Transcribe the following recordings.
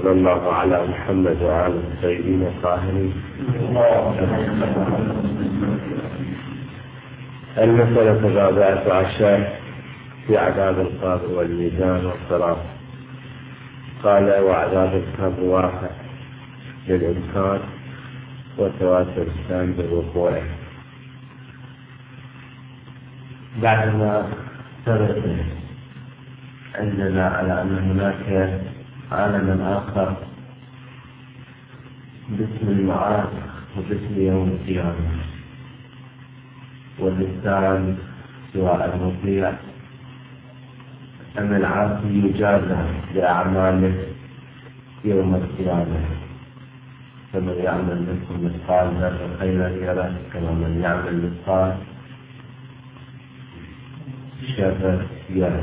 وصلى الله على محمد وعلى الطيبين الطاهرين. المسألة 14 في عذاب القبر والميزان والصراط. قال: وعذاب القبر واقع للإنكار وتواتر السام بوقوعه. بعدما ثبت عندنا على أن هناك عالما آخر باسم المعاد وباسم يوم القيامة، والإنسان سواء المطيع أم العاصي يجازى بأعماله يوم القيامة، فمن يعمل منكم مثقال ذرة خيرا يره، كما من يعمل مثقال شر يره.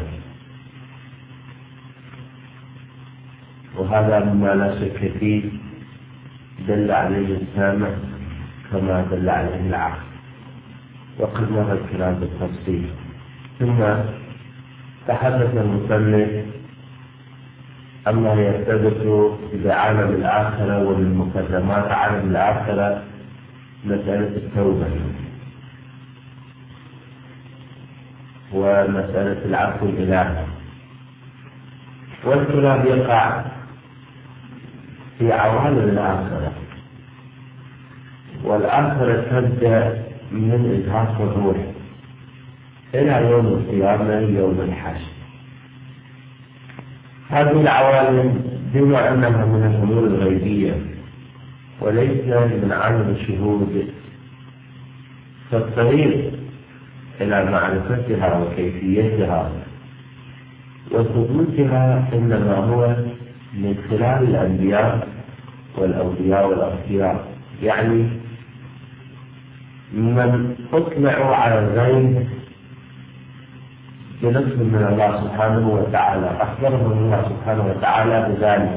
وهذا مما لا شك فيه دل عليه السامع كما دل عليه العقل، وقد مر الكلام بالتفصيل. ثم تحدث المصنف عما يرتبط بعالم الآخرة ومن مقدمات عالم الآخرة مسألة التوبة ومسألة العفو الإلهي. والكلام يقع في عوالم الآخرة، والآخرة تبدأ من إزهاق الروح إلى يوم القيامة يوم الحشر. هذه العوالم بما أنها من الأمور الغيبية وليس من عالم الشهود، فالطريق إلى معرفتها وكيفيتها وثبوتها إنما هو من خلال الأنبياء والأولياء والأصفياء، يعني من اطلعوا على الغيب بنصر من الله سبحانه وتعالى، أخبرهم الله سبحانه وتعالى بذلك.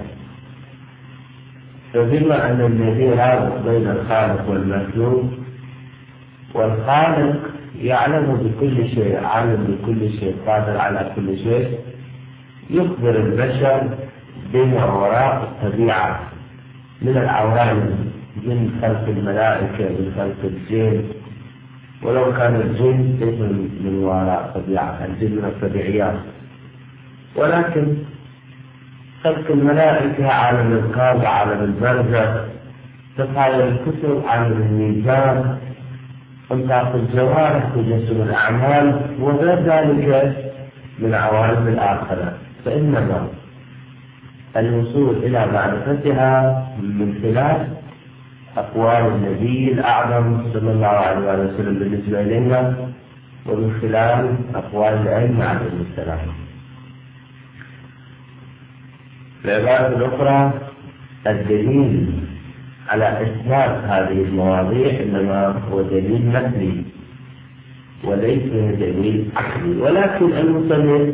فبما أن الذي رابط بين الخالق والمخلوق، والخالق يعلم بكل شيء، عالم بكل شيء، قادر على كل شيء، يخبر البشر بما وراء الطبيعة من العوالم، من خلق الملائكة، من خلق الجن، ولو كان الجن ليس من وراء الطبيعة، الجن من الطبيعيات، ولكن خلق الملائكة عالم القلب، عالم البرزخ، تفعل الكتب عالم الميزان، انطاق الجوارح وجسم الأعمال، وغير ذلك من عوالم الآخرة. فإنما الوصول إلى معرفتها من خلال أقوال النبي الأعظم صلى الله عليه وسلم بالنسبة إلينا، ومن خلال أقوال العلم عليهم السلام. العبارة الأخرى، الدليل على إثبات هذه المواضيع إنما هو دليل نقلي وليس دليل عقلي، ولكن المصنف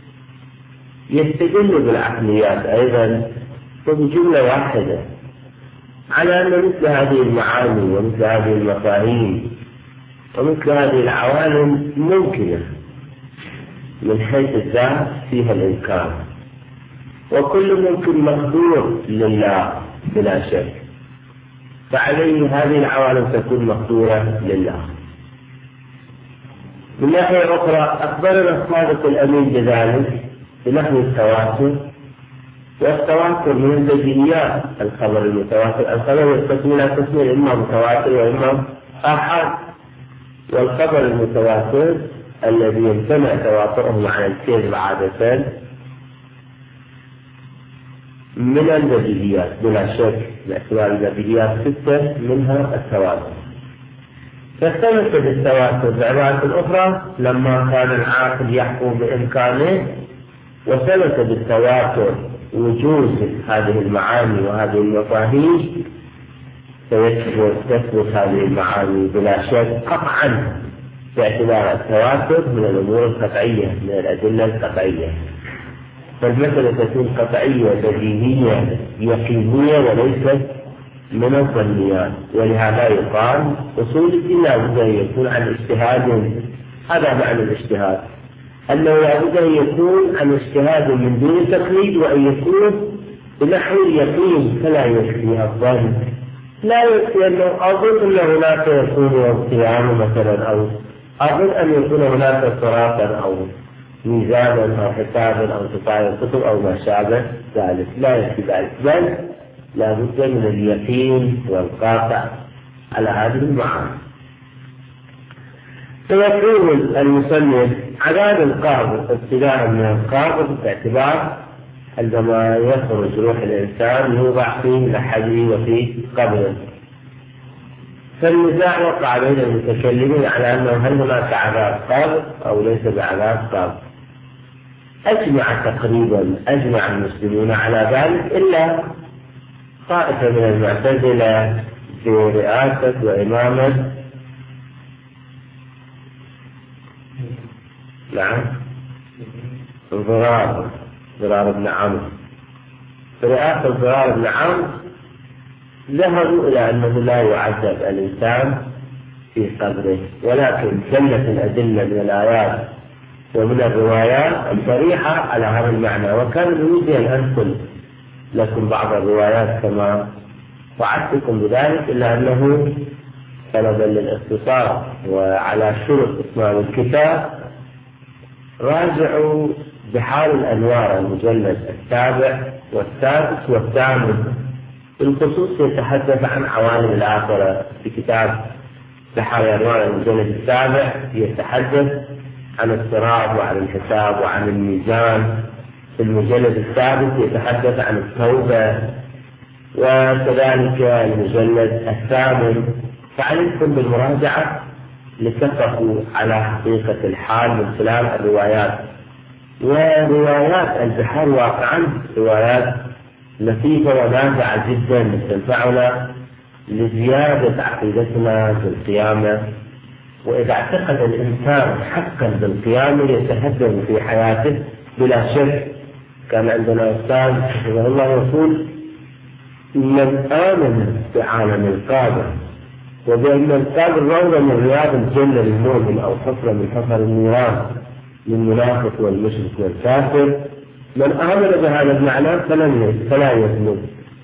يستدل بالعقليات أيضا وبجملة واحدة على أن مثل هذه المعاني ومثل هذه المفاهيم ومثل هذه العوالم ممكنة من حيث الذات فيها الإمكان، وكل ممكن مقدور لله بلا شك، فعليه هذه العوالم تكون مقدورة لله. من ناحية أخرى أخبرنا الصادق الأمين بذلك بنحو التواتر، والتواتر من البديهيات. الخبر المتواتر، الخبر يقسم إلى قسمين، إما متواتر وإما آحاد. والخبر المتواتر الذي يمتنع تواتره عن الكذب عادة من البديهيات بلا شك، باعتبار البديهيات 6 منها التواتر. فاختلف بالتواتر بعبارة أخرى لما كان العاقل يحكم بإمكانه، وثبت بالتواتر وجود هذه المعاني وهذه المفاهيم، فيثبت هذه المعاني بلا شك قطعا باعتبار التواتر من الأمور القطعية، من الأدلة القطعية. فالمسألة تكون قطعية بديهية يقينية وليست من الظنيات. ولهذا يقال أصول الدين لابد أن يكون عن اجتهاد. هذا معنى الاجتهاد، أنه لابد أن يكون عن اجتهاد من دون تقليد، وأن يكون بنحو اليقين فلا يكفي الظن، لا يكفي أنه أظن أن هناك يكون يوم قيامة مثلا، أو أظن أن يكون هناك صراطا أو ميزانا أو حسابا أو تطاير الكتب أو ما شابه ذلك، لا يكفي ذلك، بل لا بد من اليقين والقاطع على هذه المعاني. فيقول المصنف عذاب القبر ابتداء من القبر باعتبار عندما يخرج روح الإنسان يوضع في لحده وفي قبره. فالنزاع وقع بين المتكلمين على أنه هل هناك عذاب قبر أو ليس بعذاب قبر. أجمع المسلمون على ذلك إلا طائفة من المعتزلة برئاسة وإمامة ضرار بن عمرو، برئاسة ضرار بن عمرو ذهبوا إلى أنه لا يعذب الإنسان في قبره، ولكن دلت الأدلة من الآيات ومن الروايات الصريحة على هذا المعنى. وكان بودي أن أنقل لكم بعض الروايات كما وعدتكم بذلك، إلا أنه طلبا للاختصار وعلى شرط إتمام الكتاب راجعوا بحار الأنوار المجلد 7 والسادس والثامن، بالخصوص يتحدث عن عوالم الآخرة. في كتاب بحار الأنوار المجلد 7 يتحدث عن الصراط وعن الحساب وعن الميزان، في المجلد السادس يتحدث عن التوبة، وكذلك المجلد الثامن. فعليكم بالمراجعة لتتفقوا على حقيقة الحال من خلال الروايات. وروايات البحار واقعا روايات لطيفة ونافعة جدا تنفعنا لزيادة عقيدتنا بالقيامة. وإذا اعتقد الإنسان حقا بالقيامة يتهدم في حياته بلا شك. كان عندنا أستاذ رحمه الله يقول: من آمن بعالم القابر وبأن القابر روضة من رياض الجنة للمؤمن أو حفرة من حفر النيران للمنافق والمشرك والكافر، من آمن بهذا المعنى فلا يذنب،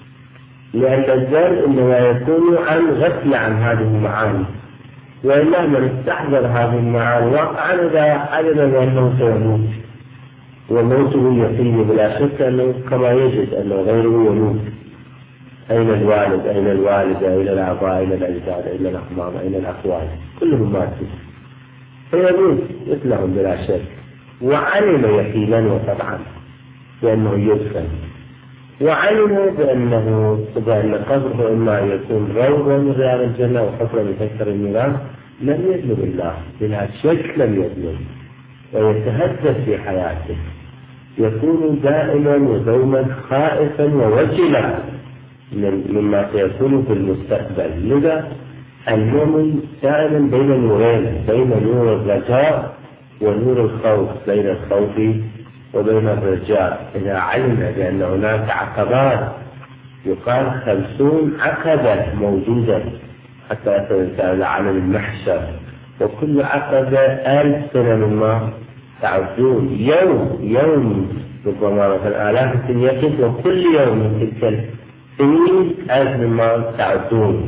لأن الذنب إنما يكون عن غفلة عن هذه المعاني. وإلا من استحضر هذه المعاني واقعا إذا علم بأنه سيموت وموته يقين بلا شك أنه كما يجد أنه غيره يموت. أين الوالد، أين الوالدة، أين الآباء، أين الأجداد، أين الأعمام، أين الأخوان، كلهم ماتوا فيموت مثلهم بلا شك. وعلم يقينا وطبعا بأنه يدفن، وعلموا بأن قبره إما يكون روضة من رياض الجنة وحفرة من حفر النيران. لم يذنب الله بلا شك، لم يذنب، ويتهدد في حياته، يكون دائما ودوما خائفا ووجلا مما سيكون في المستقبل. لذا المؤمن دائما بين نورين، بين نور الرجاء ونور الخوف، بين الخوف وبين الرجاء. إذا علم بأن هناك عقبات يقال 50 عقبة موجودة حتى يصل الإنسان إلى عالم المحشر، وكل عقبة 1000 سنة مما تعدون. يوم ربما مثلا آلاف السنين، وكل يوم من تلك السنين 1000 مما تعدون.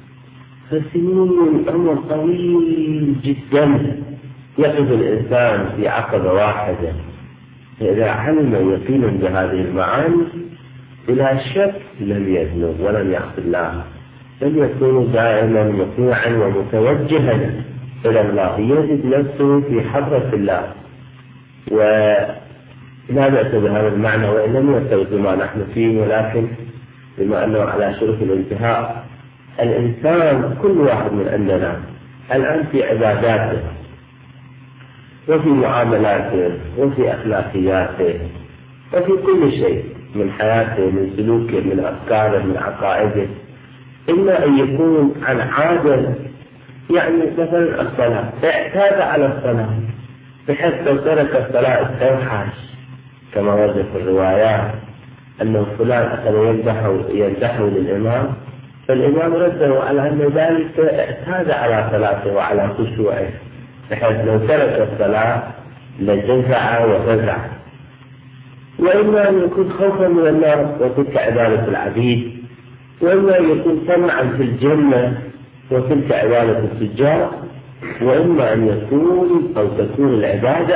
فالسنين عمر طويل جدا يقف الإنسان في عقبة واحدة. إذا علم يقينا بهذه المعاني بلا شك لم يذنب ولم يعص الله، بل يكون دائما مطيعا ومتوجها إلى الله، يجد نفسه في حضرة الله. ولا بأس بهذا المعنى وإن لم يستوي بما نحن فيه، ولكن بما أنه على شرف الانتهاء الإنسان كل واحد من عندنا الآن في عباداته وفي معاملاته وفي أخلاقياته وفي كل شيء من حياته، من سلوكه، من أفكاره، من عقائده، إما أن يكون عن عادة. يعني مثلا الصلاة اعتاد على الصلاة بحيث لو ترك الصلاة استوحش، كما ورد في الروايات أنه فلان أخذ يمدحه للإمام، فالإمام رده على أن ذلك اعتاد على صلاته وعلى خشوعه، بحيث لو ترك الصلاة لجزع وفزع. وإما أن يكون خوفا من النار وتلك عبادة العبيد، وإما أن يكون طمعا في الجنة وتلك عبادة التجار، وإما أن يكون أو تكون العبادة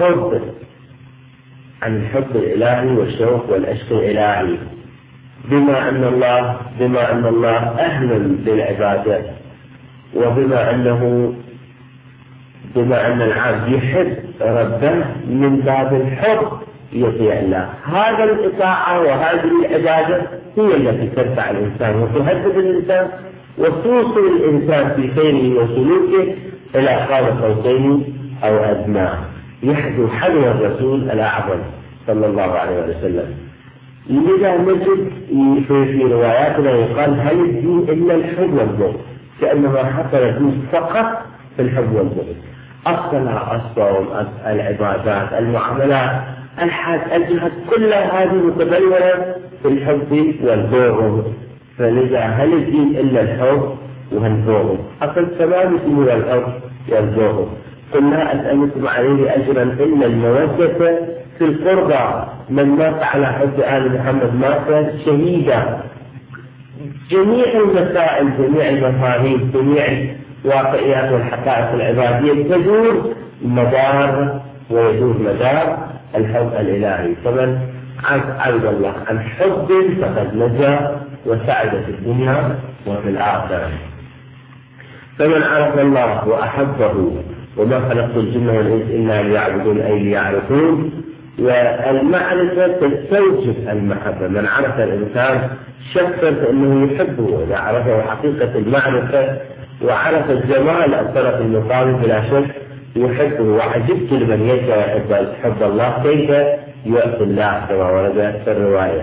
عن الحب الإلهي والشوق والعشق الإلهي، بما أن الله أهل للعبادة، وبما أن العبد يحب ربه من باب الحب يطيع الله. هذا الإطاعة وهذه العبادة هي التي ترفع الإنسان وتهذب الإنسان وتوصل الإنسان في خيره وسلوكه إلى قاب قوسين أو أدنى، يحدو حذو الرسول الأعظم صلى الله عليه وسلم. لذا نجد في رواياتنا يقال هل الدين إلا الحب والبغض، كأنما حصل الدين فقط في الحب والبغض. الصلاة، الصوم، العبادات، المعاملات، الجهاد، كل هذه متبلورة في الحب والبغض. فلذا هل الدين إلا الحب والبغض؟ أصل تمام اسمه الحب والبغض. قل لا أسألكم عليه أجرا إلا المودة في القربى، من مات على حب آل محمد مات شهيدا. جميع المسائل، جميع المفاهيم، جميع الواقعيات والحقائق العبادية تدور مدار الحب الإلهي. فمن عبد الله عن حب فقد نجا وسعد في الدنيا وفي الآخرة. فمن عرف الله وأحبه، وما خلقت الجن والإنس إلا ليعبدون أي ليعرفون، والمعرفة تستوجب المحبة. من عرف الإنسان شخصا فإنه يحبه، وإذا عرفه حقيقة المعرفة وعرف الجمال الطرف المقابل بلا شك يحبه. وعجبت لمن يشاء يحب الله كيف يؤتي الله كما ورد في الرواية.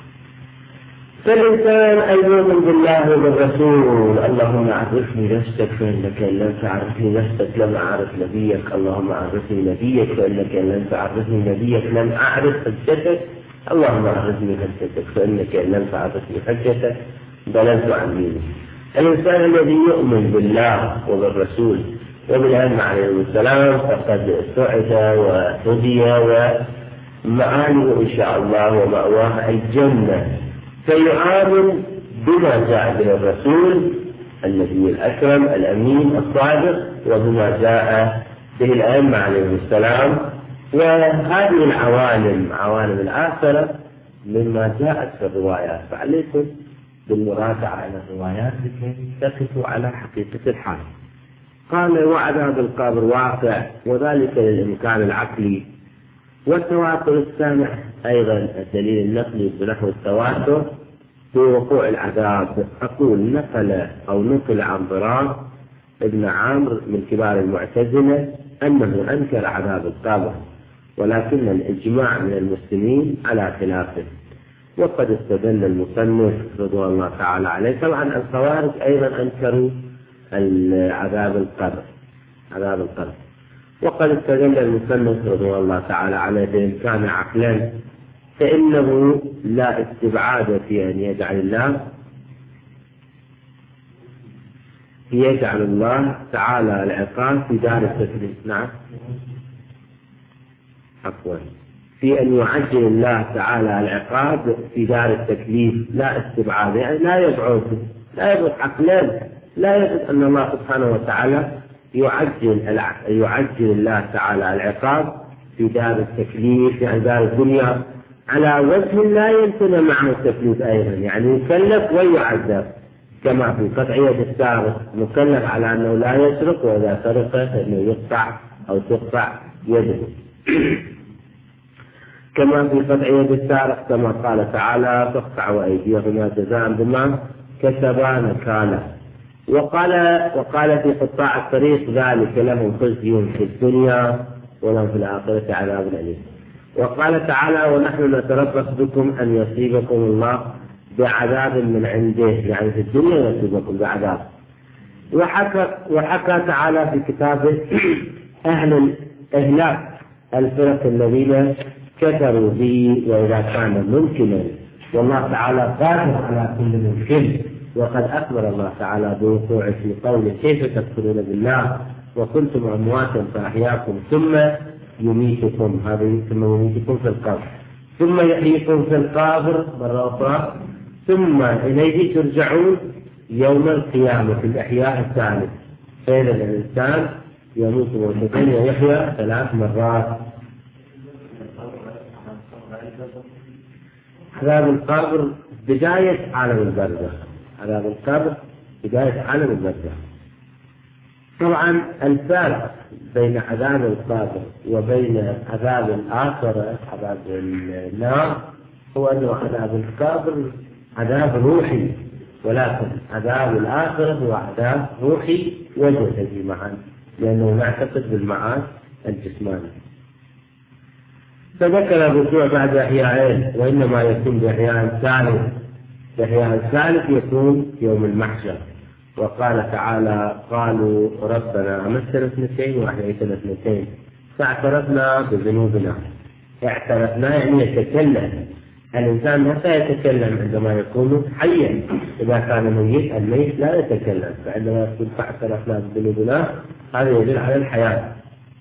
فالإنسان المؤمن بالله وبالرسول، اللهم عرفني نفسك فإنك إن لم تعرفني نفسك لم أعرف نبيك، اللهم عرفني نبيك فإنك إن لم تعرفني نبيك لم أعرف حجتك، اللهم عرفني حجتك فإنك إن لم تعرفني حجتك ضللت عن دينك. الإنسان الذي يؤمن بالله وبالرسول وبالأئمة عليهم السلام فقد سعد وهدي، ومآله إن شاء الله ومأواه الجنة. فيعامل بما جاء به الرسول النبي الأكرم الأمين الصادق، وبما جاء به الأئمة عليهم السلام. وهذه العوالم، عوالم الآخرة، مما جاءت في الروايات، فعليكم بالمراجعة على الروايات لكي تقفوا على حقيقة الحال. قال وعذاب القبر واقع، وذلك للإمكان العقلي. والتواتر السامع أيضا الدليل النقلي بنحو التواتر في وقوع العذاب. أقول نقل عن ضرار ابن عامر من كبار المعتزلة أنه أنكر عذاب القبر، ولكن الإجماع من المسلمين على خلافه. وقد استدل المصنف رضوان الله تعالى عليه، طبعا الخوارج أيضا أنكروا عذاب القبر. وقد استدل المصنف رضوان الله تعالى عليه بإمكان عقلا، فإنه لا استبعاد في أن يجعل الله تعالى العقاب في دار التكليف. نعم، عفوا، في أن يعجل الله تعالى العقاب في دار التكليف، لا استبعاد، يعني لا يبعد عقلا، لا يبعد أن الله سبحانه وتعالى يعجل الله تعالى العقاب في دار التكليف، يعني دار الدنيا، على وجه لا يمكن معه التكليف أيضا، يعني يكلف ويعذب، كما في قطع يد السارق، مكلف على أنه لا يسرق، وإذا سرق فإنه يقطع أو تقطع يده. كما في قطع يد السارق، كما قال تعالى فاقطعوا أيديهما جزاء بما كسبا نكالا. وقال في قطاع الطريق ذلك لهم خزي في الدنيا ولهم في الآخرة عذاب أليم. وقال تعالى ونحن نتربص بكم أن يصيبكم الله بعذاب من عنده، يعني في الدنيا يصيبكم بعذاب. وحكى تعالى في كتابه أهل إهلاك الفرق الذين كفروا به، وإذا كان ممكنا، والله تعالى قادر على كل ممكن. وقد أخبر الله تعالى بوقوعه في قوله كيف تكفرون بالله وكنتم أمواتا فأحياكم ثم يميتكم، هذه ثم يميتكم في القبر. ثم يحييكم في القبر مرة أخرى، ثم إليه ترجعون يوم القيامة في الإحياء الثالث. فإذا الإنسان يموت موتتين ويحيا 3 مرات. عذاب القبر بداية عالم البرزخ. عذاب القبر بداية عالم البرزخ. طبعا الفرق بين عذاب القبر وبين عذاب الآخرة عذاب النار هو أن عذاب القبر عذاب روحي، ولكن عذاب الآخرة هو عذاب روحي وجسدي معا، لأنه يعتقد بالمعاد الجسماني. فذكر الرجوع بعد إحياءين، وإنما يكون بإحياء الثالث. الإحياء الثالث يكون يوم المحشر. وقال تعالى: قالوا ربنا أمتنا 2 وأحييتنا 2 فاعترفنا بذنوبنا. اعترفنا يعني يتكلم. الإنسان متى يتكلم؟ عندما يكون حيا. إذا كان ميت، الميت لا يتكلم. فعندما يقول فاعترفنا بذنوبنا هذا يدل على الحياة.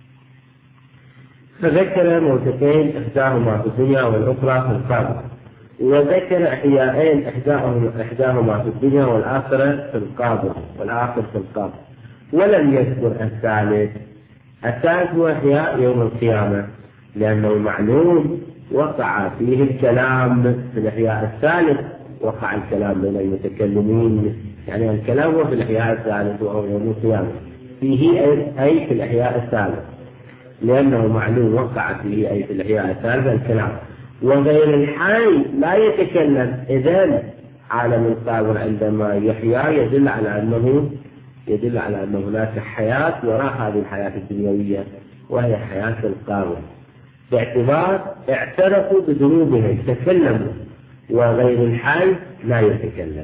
فذكر موتتين، إحداهما في الدنيا والأخرى في القبر. وذكر إحياءين، إحداهما في الدنيا والآخرة في القبر، والآخر في القبر. ولم يذكر الثالث. الثالث هو إحياء يوم القيامة، لأنه معلوم وقع فيه الكلام في الإحياء الثالث. وقع الكلام بين المتكلمين، يعني الكلام هو في الإحياء الثالث وهو يوم القيامة، فيه أي في الإحياء الثالث، لأنه معلوم وقع فيه أي في الإحياء الثالث الكلام. وغير الحي لا يتكلم. إذن عالم القبر عندما يحيا يدل على أن هناك حياة وراء هذه الحياة الدنيوية، وهي حياة القبر، باعتبار اعترفوا بذنوبهم تكلموا. وغير الحي لا يتكلم.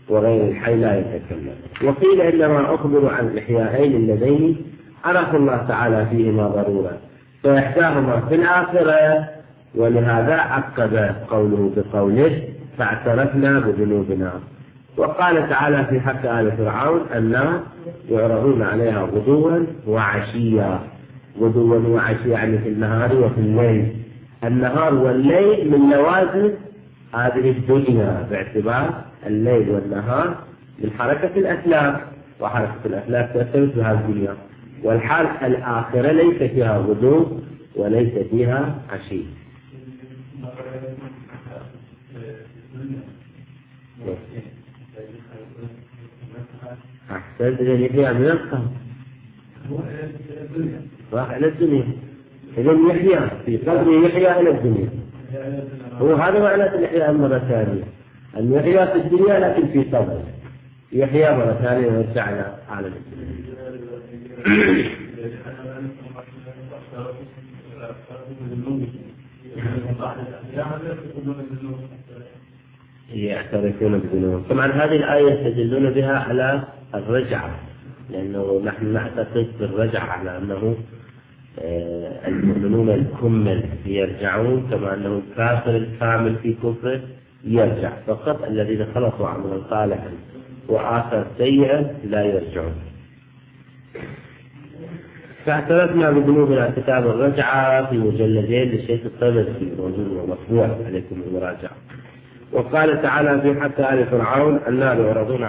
وقيل إنما أخبروا عن الإحياءين اللذين عرف الله تعالى فيهما ضرورة، فإحداهما في الآخرة، ولهذا عقب قوله بقوله فاعترفنا بذنوبنا. وقال تعالى في حق آل فرعون: النار يعرضون عليها غدوا وعشيا. غدوا وعشيا يعني في النهار وفي الليل. النهار والليل من لوازم هذه الدنيا، باعتبار الليل والنهار من حركة الأفلاك، وحركة الأفلاك ترتبط بهذه الدنيا. والحال الآخرة ليس فيها غدو وليس فيها عشي. أحسن يحيى من القبر راح إلى الدنيا. إذن يحيى في قبره يحيى إلى الدنيا. هو هذا معنى الإحياء مرة ثانية، أن يحيى في الدنيا لكن في قبره يحيى مرة ثانية ويرجع إلى عالم الدنيا. يعترفون بذنوبهم. طبعا هذه الآية يستدلون بها على الرجعة، لأنه نحن نعتقد بالرجعة على أنه المؤمنون الكمل يرجعون، كما أنه الكافر الكامل في كفره يرجع، فقط الذين خلصوا عملا صالحا وآخر سيئا لا يرجعون. فاعترفنا بذنوبنا كتاب الرجعة في مجلدين للشيخ الطبرسي موجود ومطبوع عليكم المراجعة. وقال تعالى في حق آل فرعون: النار يعرضون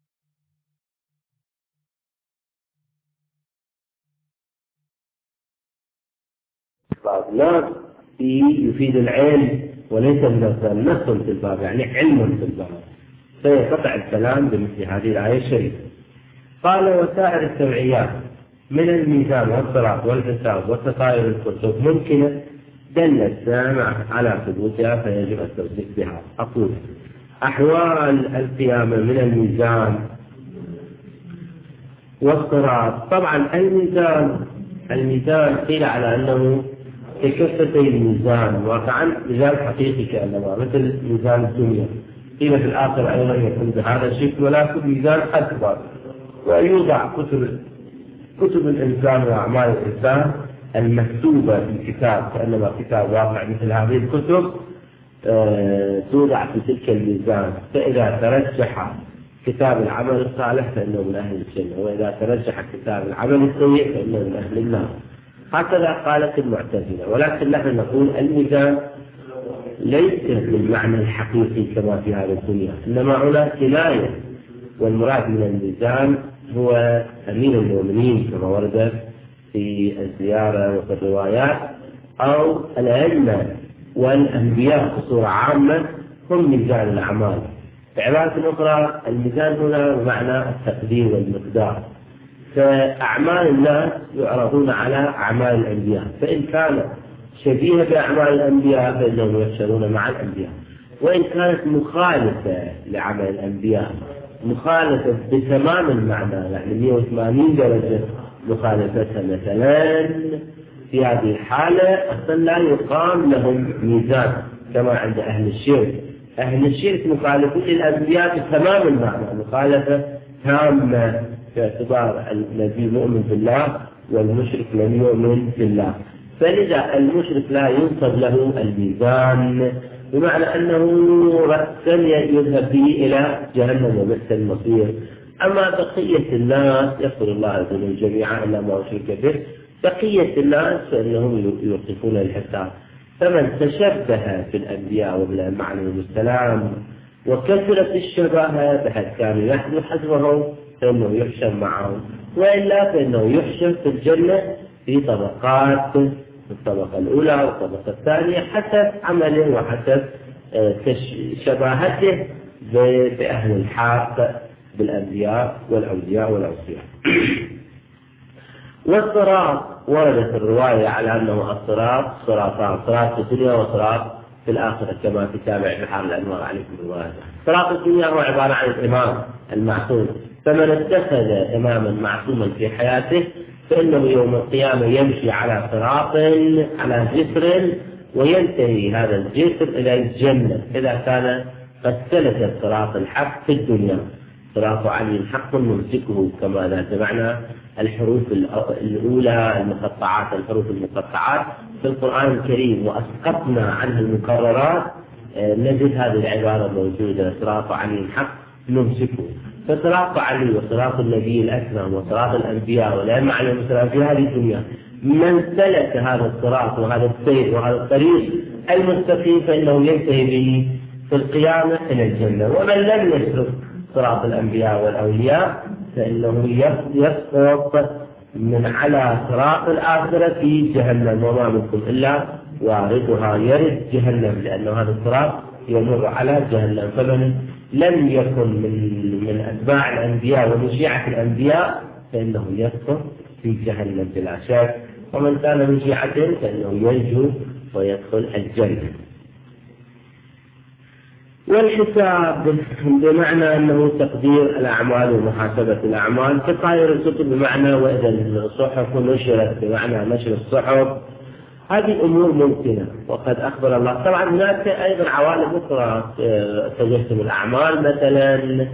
النار يفيد العلم وليس نص في الباب، يعني علم في الباب، فيقطع الكلام بمثل هذه الآية الشريفة. قال: وسائر التبعيات من الميزان والصراط والحساب وتطاير الكتب ممكنة دل السامع على ثبوتها فيجب التصديق بها. أقول: أحوال القيامة من الميزان والصراط. طبعا الميزان قيل على أنه ككفتي الميزان، واقعا ميزان حقيقي كأنما مثل ميزان الدنيا. قيل في الآخر أيضا يكون بهذا الشكل، ولكن ميزان أكبر، ويوضع كتب الإنسان وأعمال الإنسان المكتوبة في الكتاب كأنما كتاب واقع مثل هذه الكتب توضع في تلك الميزان. فإذا ترجح كتاب العمل الصالح فإنه من أهل الجنة، وإذا ترجح كتاب العمل السيء فإنه من أهل النار. هكذا قالت المعتزلة، ولكن نحن نقول الميزان ليس بالمعنى الحقيقي كما في هذه الدنيا، إنما هنا كناية، والمراد من الميزان هو أمير المؤمنين كما ورد في الزيارة وفي الروايات، أو الأئمة والأنبياء بصورة عامة هم ميزان الأعمال. بعبارة أخرى الميزان هنا بمعنى التقدير والمقدار، فأعمال الناس يعرضون على أعمال الأنبياء، فإن كان شبيهة بأعمال الأنبياء فإنهم يحشرون مع الأنبياء، وإن كانت مخالفة لعمل الأنبياء مخالفة بتمام المعنى يعني 180 درجة مخالفتها مثلا، في هذه الحالة أصلا لا يقام لهم ميزان كما عند أهل الشرك. أهل الشرك مخالفون للأنبياء بتمام المعنى، مخالفة تامة باعتبار الذي مؤمن بالله والمشرك لم يؤمن بالله، فلذا المشرك لا ينصب له الميزان، بمعنى أنه رأسا يذهب به إلى جهنم وبئس المصير. أما بقية الناس يغفر الله عز وجل جميعا إلا ما أشرك به، بقية الناس فإنهم يوقفون الحساب. فمن تشبه بالأنبياء وبالأئمة عليهم السلام وكثرت الشبهة بحيث كانوا يحذو حذوهم فإنه يحشر معهم، وإلا فإنه يحشر في الجنة في طبقات، الطبقة الأولى والطبقة الثانية حسب عمله وحسب شباهته بأهل الحق بالأنبياء والأولياء والأوصياء. والصراط وردت الرواية على أنه الصراط صراطان، صراط في الدنيا وصراط في الآخرة كما في تابع بحار الأنوار عليكم الرواية. صراط الدنيا هو عبارة عن الإمام المعصوم، فمن اتخذ إماما معصوما في حياته فإنه يوم القيامة يمشي على صراط على جسر، وينتهي هذا الجسر إلى الجنة إذا كان قد سلك الصراط الحق في الدنيا. صراط علي حق نمسكه كما لا سمعنا الحروف الأولى المقطعات، الحروف المقطعات في القرآن الكريم وأسقطنا عنها المكررات، نجد هذه العبارة موجودة صراط علي حق نمسكه. فصراط علي وصراط النبي الأكرم وصراط الأنبياء والأئمة عليهم السلام في هذه الدنيا، من سلك هذا الصراط وهذا السير وهذا الطريق المستقيم فإنه ينتهي به في القيامة إلى الجنة، ومن لم يسلك صراط الأنبياء والأولياء فإنه يسقط من على صراط الآخرة في جهنم، وما منكم إلا واردها، يرد جهنم لأنه هذا الصراط يمر على جهنم. فمن لم يكن من أتباع الأنبياء ومن شيعة الأنبياء فإنه يسقط في جهنم بلا شك، ومن كان من شيعته فإنه ينجو ويدخل الجنة. والحساب بمعنى أنه تقدير الأعمال ومحاسبة الأعمال، كطائر الكتب بمعنى وإذا الصحف نشرت بمعنى نشر الصحف. هذه أمور ممكنة وقد أخبر الله. طبعا هناك أيضا عوالم أخرى تجسم الأعمال مثلا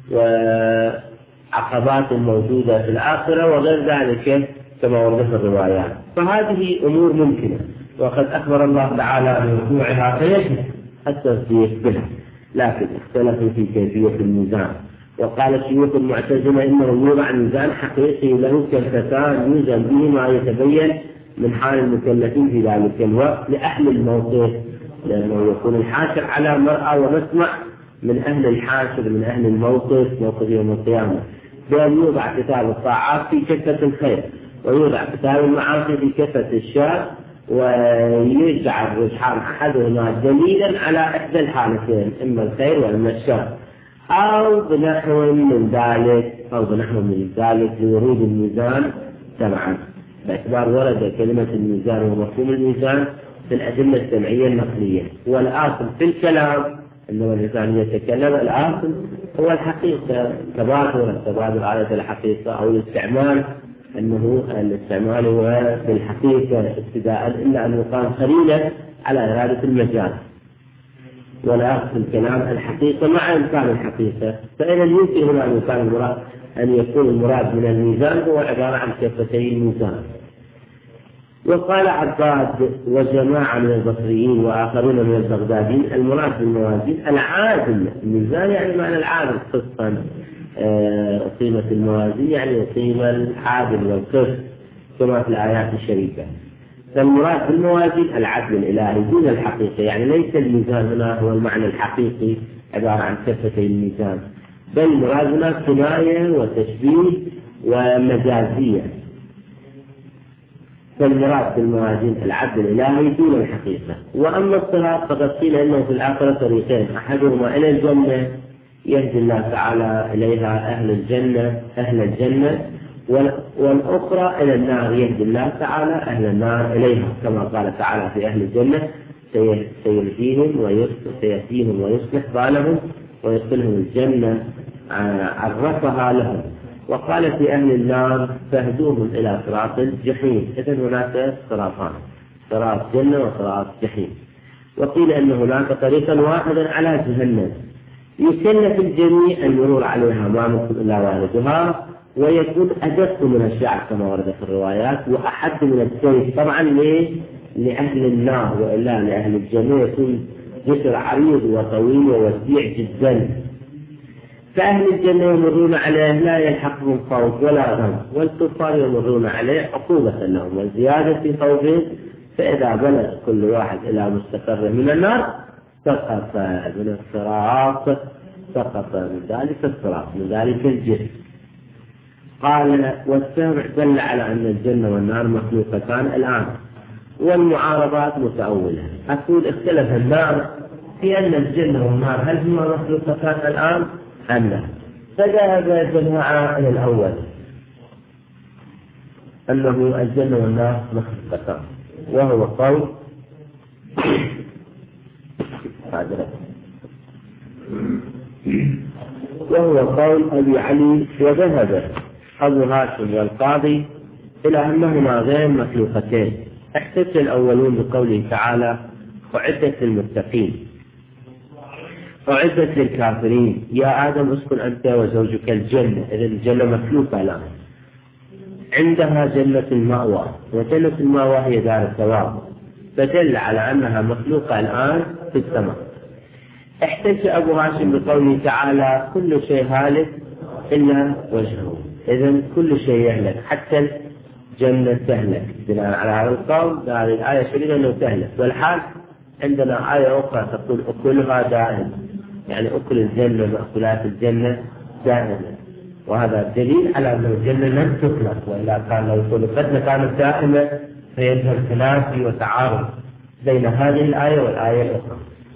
وعقبات موجودة في الآخرة وغير ذلك كما ورد في الروايات، فهذه أمور ممكنة وقد أخبر الله تعالى عن وقوعها فيجب التصديق بها، لكن اختلفوا في كيفية الميزان. وقال شيوخ المعتزلة إنه يوضع ميزان حقيقي له كالفتان يوزن به ما يتبين من حال المكلفين في ذلك الوقت لأهل الموقف، لأنه يكون الحاشر على مرأى ومسمع من أهل الحاشر من أهل الموقف موقف يوم القيامة، بأن يوضع كتاب الطاعات في كفة الخير ويوضع كتاب المعاصي في كفة الشر، ويجعل رجحان أحدهما دليلا على إحدى الحالتين إما الخير وإما الشر، أو بنحو من ذلك لورود الميزان سمعا، باعتبار ورد كلمة الميزان ومفهوم الميزان في الأدلة السمعية النقلية. والآصل في الكلام أنه الإنسان يتكلم، الآصل هو الحقيقة تبادر على الحقيقة أو الاستعمال، أنه الاستعمال هو في الحقيقة ابتداء إلا أن يقال قليلا على إرادة المجال، والآخر في الكلام الحقيقة مع إمكان الحقيقة. فإذا يمكن هنا أن يكون المراد من الميزان هو عبارة عن كفتي الميزان. وقال عباد وجماعة من البصريين وآخرون من البغداديين المراد بالموازين العادل. الميزان يعني معنى العادل قسطا، قيمة الموازين يعني قيمة العادل والقسط كما في الآيات الشريفة. فالمراد بالموازين العدل الإلهي دون الحقيقة، يعني ليس الميزان هنا هو المعنى الحقيقي عبارة عن كفتي الميزان، بل المراد هنا كناية وتشبيه ومجازية. فالمراد بالموازين العدل الإلهي دون الحقيقة. وأما الصراط فقد قيل إنه في الآخرة طريقين، أحدهما إلى الجنة يهدي الله تعالى إليها أهل الجنة، والأخرى إلى النار يهدي الله تعالى أهل النار إليها، كما قال تعالى في أهل الجنة سيهديهم ويصلح بالهم ويدخلهم الجنة عرفها لهم. وقال في أهل النار فاهدوهم إلى صراط الجحيم. إذن هناك صراطان، صراط جنة وصراط جحيم. وقيل أن هناك طريقا واحدا على جهنم يكلف الجميع المرور عليها ما منكم إلا واردها، ويكون أدق من الشعر كما ورد في الروايات، وأحد من السيف. طبعا لأهل النار، وإلا لأهل الجنة يكون جسر عريض وطويل ووسيع جدا. فأهل الجنة يمرون عليه لا يلحقهم خوف ولا غم، والكفار يمرون عليه عقوبة لهم وزيادة في خوفهم. فإذا بلغ كل واحد إلى مستقر من النار سقط من الصراط، سقط من ذلك الصراط، من ذلك الجسر. قال والسامع دل على أن الجنة والنار مخلوقتان الآن، والمعارضات متأولة. أقول اختلف النار في أن الجنة والنار هل هما مخلوقتان الآن أم لا؟ فذهب جماعة إلى الأول أنه الجنة والنار مخلوقتان، وهو قول أبي علي. وذهب أبو هاشم والقاضي إلى أنهما غير مخلوقتين. احتج الأولون بقوله تعالى أعدت للمتقين، أعدت للكافرين يا آدم اسكن أنت وزوجك الجنة. إذن الجنة مخلوقة الآن، عندها جنة المأوى، وجنة المأوى هي دار الثواب، فدل على أنها مخلوقة الآن في السماء. احتج أبو هاشم بقوله تعالى كل شيء هالك إلا وجهه. إذن كل شيء يهلك، حتى الجنة تهلك. بناء على هذا القول هذه الآية شديدة أنه تهلك. والحال عندنا آية أخرى تقول أكلها دائم، يعني أكل الجنة مأكولات الجنة دائما، وهذا دليل على أن الجنة لم تخلق، وإلا كان لو خلقت لكانت دائمة فيظهر تنافي وتعارض بين هذه الآية والآية الأخرى.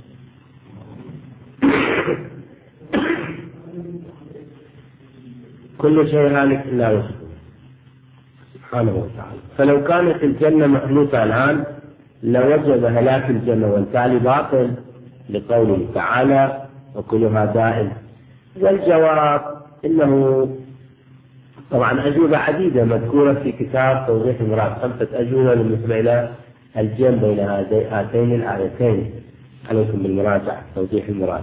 كل شيء هالك إلا وجهه سبحانه وتعالى. فلو كانت الجنة مخلوقة الآن لوجب هلاك الجنة، والتالي باطل لقوله تعالى وكلها دائم. والجواب إنه طبعا أجوبة عديدة مذكورة في كتاب توضيح المراد، 5 أجوبة بالنسبة إلى الجمع بين هاتين الآيتين، عليكم بالمراجعة توضيح المراد.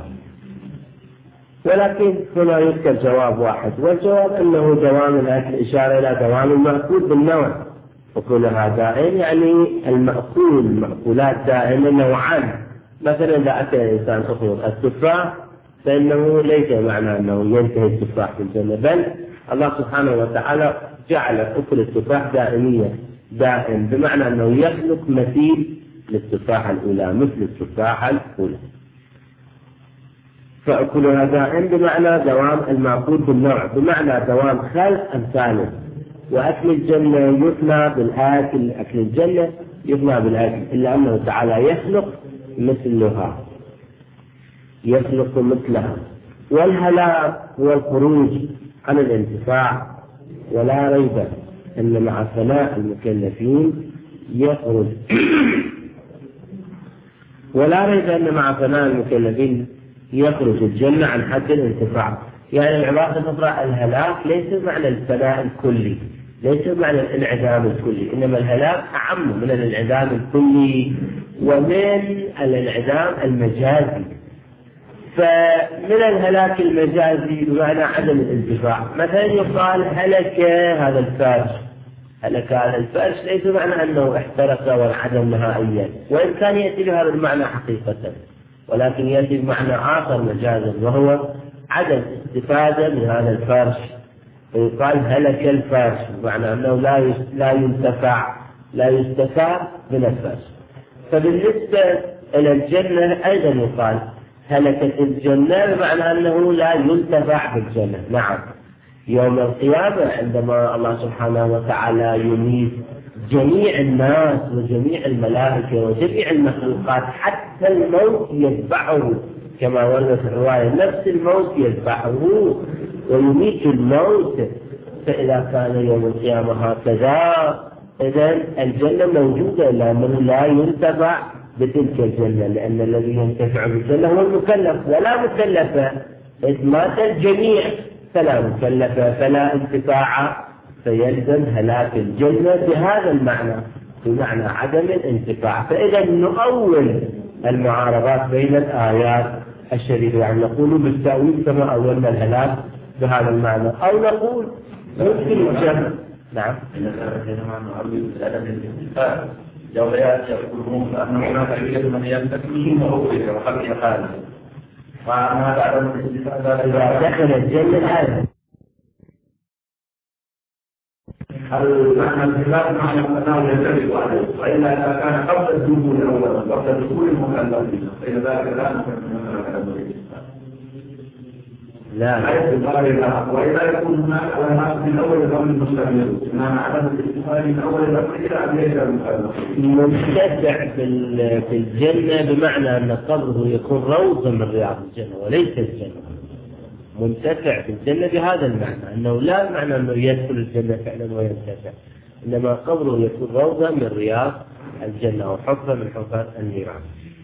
ولكن هنا يذكر جواب واحد، والجواب أنه دوام الإشارة إلى دوام المأكول بالنوع. وكلها دائم يعني المأكول مأكولات دائمة نوعان. مثلا إذا أتى الإنسان أخذ التفاح فإنه ليس معنى أنه ينتهي التفاح في الجنة، بل الله سبحانه وتعالى جعل أكل التفاح دائمية، دائم بمعنى أنه يخلق مثيل للتفاحة الأولى مثل التفاحة الأولى. فأكلها دائم بمعنى دوام المأكول بالنوع، بمعنى دوام خلق أمثاله. وأكل الجنة يفنى بالآكل، أكل الجنة يفنى بالآكل، إلا أنه تعالى يخلق مثلها، يخلق مثلها. والهلاك هو الخروج عن الانتفاع، ولا ريب أن مع فناء المكلفين يخرج ولا ريب أن مع فناء المكلفين يخرج الجنة عن حد الانتفاع. يعني العبارة الأخرى الهلاك ليس معنى الفناء الكلي، ليس معنى الانعدام الكلي، إنما الهلاك أعم من الانعدام الكلي ومن الانعدام المجازي. فمن الهلاك المجازي بمعنى عدم الانتفاع، مثلا يقال هلك هذا الفارس، هلك هذا الفارس ليس معنى أنه احترق وانعدم نهائيا، وإن كان يأتي بهذا المعنى حقيقة، ولكن يأتي بمعنى آخر مجازا، وهو عدم استفادة من هذا الفارس. ويقال هلك الفارس بمعنى أنه لا ينتفع لا يستتاب بنفس. فبالنسبة إلى الجنة أيضا يقال هلكت الجنة، بمعنى أنه لا ينتفع بالجنة. نعم، يوم القيامة عندما الله سبحانه وتعالى يميت جميع الناس وجميع الملائكة وجميع المخلوقات، حتى الموت يتبعه كما ورد في الرواية، نفس الموت يتبعه ويميت الموت. فإذا كان يوم القيامة هكذا، إذن الجنة موجودة، لأنه لا ينتفع بتلك الجنة، لأن الذي ينتفع بالجنة هو المكلف ولا مكلفة. إذ مات الجميع فلا مكلفة فلا انتفاع، فيلزم هلاك الجنة بهذا المعنى، بمعنى عدم الانتفاع. فإذا نؤول المعارضات بين الآيات الشريفة، يعني نقول بالتأويل كما أولنا الهلاك بهذا المعنى، أو نقول ممكن الجمع. نعم. يوم يأتي يقولون أن هناك عدة من ينتفي وأولئك وخلق خالد، فما بعد إذا دخل الجنة هذا المعنى الخلاف معنى أنه ينتفي عليه، وإلا إذا كان قبل الدخول أولا قبل دخول المكلفين فإن ذلك لا يمكن لا وإذا يكون هناك من أول الأمر المستمر، إنما عدم الاستفادة من أول الأمر إلى أن يجعل المكلف منتفع في الجنة، بمعنى أن قبره يكون روضة من رياض الجنة وليس الجنة. منتفع في الجنة بهذا المعنى، أنه لا معنى أنه يدخل الجنة فعلا وينتفع، إنما قبره يكون روضة من رياض الجنة أو حفرة من حفر النيران.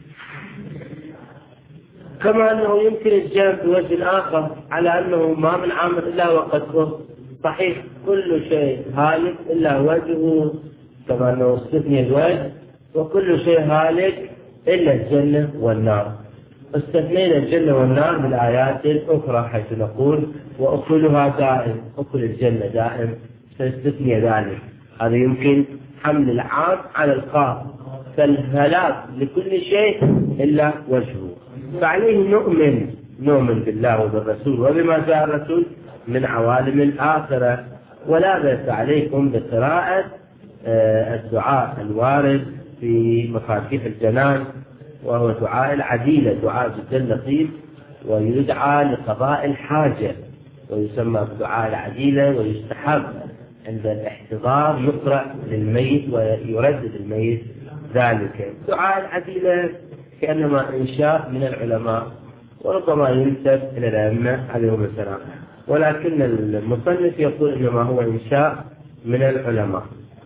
كما أنه يمكن الجمع بوجه آخر على أنه ما من عامل إلا وقد هو صحيح، كل شيء هالك إلا وجهه، كما أنه استثني الوجه، وكل شيء هالك إلا الجنة والنار. استثنينا الجنة والنار بالآيات الأخرى، حيث نقول وأكلها دائم، أكل الجنة دائم، فاستثني ذلك. هذا يمكن حمل العام على الخاص، فالهلاك لكل شيء إلا وجهه. فعليه نؤمن بالله وبالرسول وبما جاء الرسول من عوالم الآخرة. ولا بأس عليكم بقراءة الدعاء الوارد في مفاتيح الجنان، وهو دعاء العديلة، دعاء جدا لطيف، ويدعى لقضاء الحاجة ويسمى بدعاء العديلة، ويستحب عند الاحتضار يقرأ للميت ويردد الميت ذلك. دعاء العديلة كأنما إنشاء من العلماء، وربما ينسب إلى الأئمة عليهم السلام، ولكن المصنف يقول إنما هو إنشاء من العلماء.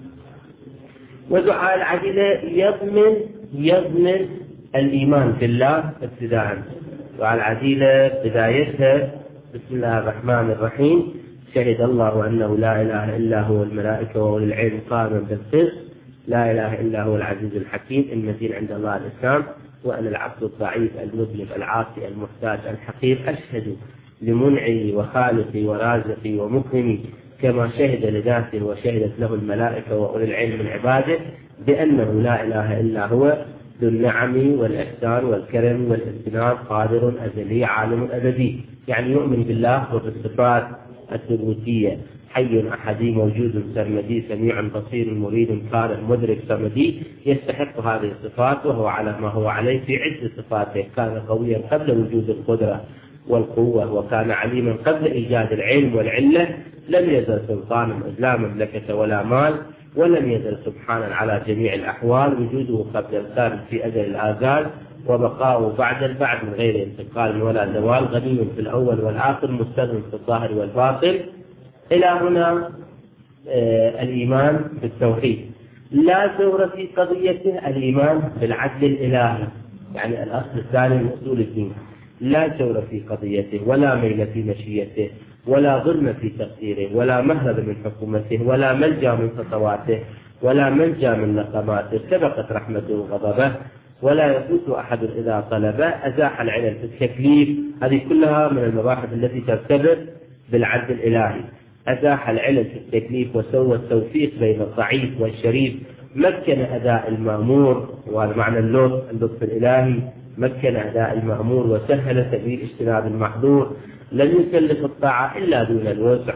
ودعاء العديلة يضمن الإيمان بالله ابتداء. دعاء العديلة بدايتها بسم الله الرحمن الرحيم، شهد الله أنه لا إله إلا هو الملائكة وأولي العلم قائما بالقسط، لا إله إلا هو العزيز الحكيم، إن الدين عند الله الإسلام، وأنا العبد الضعيف المذنب العاصي المحتاج الحقير، أشهد لمنعي وخالقي ورازقي ومكرمي كما شهد لذاته وشهدت له الملائكة وأولي العلم من عباده بأنه لا إله إلا هو ذو النعم والإحسان والكرم والامتنان، قادر أزلي عالم أبدي. يعني يؤمن بالله وبالصفات الثبوتية، حي أحدي موجود سرمدي سميع بصير مريد كان مدرك سرمدي، يستحق هذه الصفات وهو على ما هو عليه في عز صفاته. كان قويا قبل وجود القدرة والقوة، وكان عليما قبل إيجاد العلم والعلة، لم يزل سلطانا لا مملكة ولا مال، ولم يزل سبحانا على جميع الأحوال، وجوده قبل الكامل في أجل الآجال، وبقاؤه بعد البعد من غير انتقال ولا زوال، غني في الأول والآخر، مستغن في الظاهر والباطن. إلى هنا الإيمان بالتوحيد. لا جور في قضيته الإيمان بالعدل الإلهي، يعني الأصل الثاني من أصول الدين، لا جور في قضيته، ولا ميل في مشيته، ولا ظلم في تقديره، ولا مهرب من حكومته، ولا ملجأ من خطواته، ولا ملجأ من نقماته، سبقت رحمته وغضبه، ولا يفوت أحد إذا طلبه، أزاح العلل في التكليف. هذه كلها من المباحث التي ترتبط بالعدل الإلهي. أزاح العلل في التكليف وسوى التوفيق بين الضعيف والشريف، مكن أداء المأمور، وهذا معنى اللطف الإلهي، مكن أداء المأمور وسهل سبيل اجتناب المحظور، لم يكلف الطاعة إلا دون الوسع،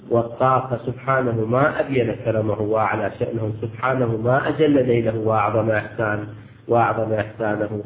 والطاقة سبحانه ما أبين كرمه وأعلى شأنه، سبحانه ما أجل ليله وأعظم إحسانه.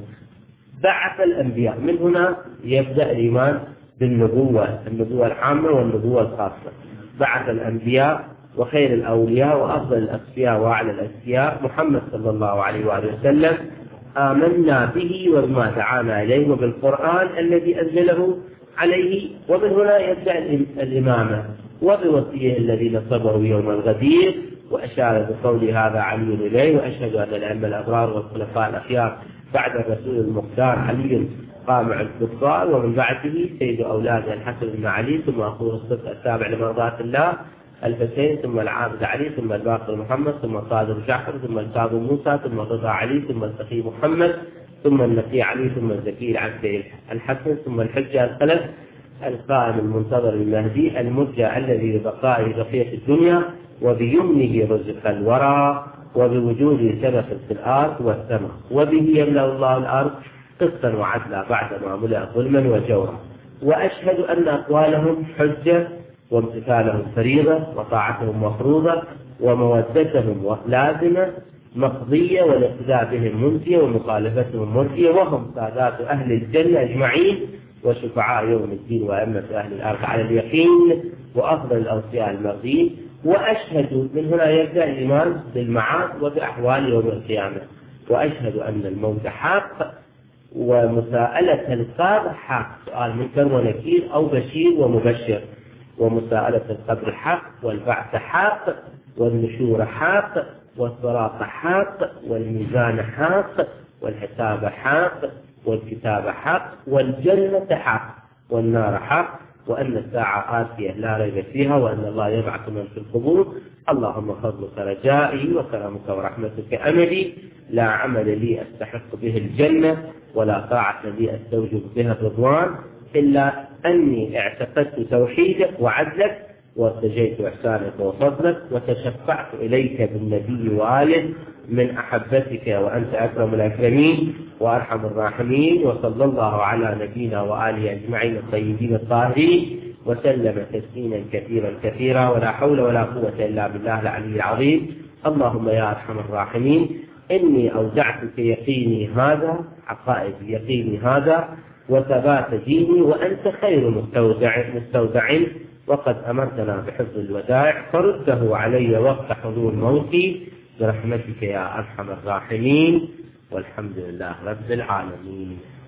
بعث الأنبياء، من هنا يبدأ الإيمان بالنبوة، النبوة العامة والنبوة الخاصة. بعث الأنبياء وخير الأولياء وأفضل الأصفياء وأعلى الأصفياء محمد صلى الله عليه وآله وسلم، آمنا به وبما دعانا إليه وبالقرآن الذي أنزله عليه. ومن هنا يبدأ الإمامة وبوصيه الذي نصبه يوم الغدير، وأشار بقول هذا علي إليه. وأشهد أن الأئمة الأبرار والخلفاء الأخيار بعد الرسول المختار علي قامع الكفار، ومن بعده سيد أولاد الحسن بن علي، ثم أخوه الصدق التابع لمرضاة الله الحسين، ثم العابد علي، ثم الباقر محمد، ثم الصادق جعفر، ثم الكاظم موسى، ثم الرضا علي، ثم السخي محمد، ثم النقي علي، ثم الزكي العبدي الحسن، ثم الحجة الخلف القائم المنتظر المهدي المرجى الذي ببقائه بقية الدنيا وبيمنه رزق الورى وبوجوده سبق في الأرض والسماء، وبه يملأ الله الأرض قسطا وعدلا بعدما ملأ ظلما وجورا. وأشهد أن أقوالهم حجة وامتثالهم فريضة وطاعتهم مفروضة ومودتهم لازمة مقضية والاقتداء بهم منتية ومخالفتهم مرجية، وهم سادات أهل الجنة أجمعين وشفعاء يوم الدين وأئمة أهل الأرض على اليقين وأفضل الأوصياء المرضين. وأشهد، من هنا يبدأ الإيمان بالمعاد وبأحوال يوم القيامة. وأشهد أن الموت حق ومساءلة القبر حق، سؤال منكر ونكير أو بشير ومبشر، ومساءلة القبر حق، والبعث حق، والنشور حق، والصراط حق، والميزان حق، والحساب حق، والكتاب حق، والجنة حق، والنار حق، وأن الساعة آتية لا ريب فيها، وأن الله يبعث من في القبور. اللهم فضلك رجائي وكرمك ورحمتك أملي، لا عمل لي أستحق به الجنة ولا طاعة لي أستوجب بها الرضوان إلا أني اعتقدت توحيدك وعدلك وارتجيت إحسانك وفضلك وتشفعت إليك بالنبي وآله من أحبتك، وأنت أكرم الأكرمين وأرحم الراحمين. وصلى الله على نبينا وآله أجمعين الطيبين الطاهرين وسلم تسليما كثيرا كثيرا، ولا حول ولا قوة إلا بالله العلي العظيم. اللهم يا أرحم الراحمين، إني أودعتك يقيني هذا، عقائد يقيني هذا وثبات ديني، وأنت خير مستودع، وقد أمرتنا بحفظ الودائع فرده علي وقت حضور موتي برحمتك يا أرحم الراحمين، والحمد لله رب العالمين.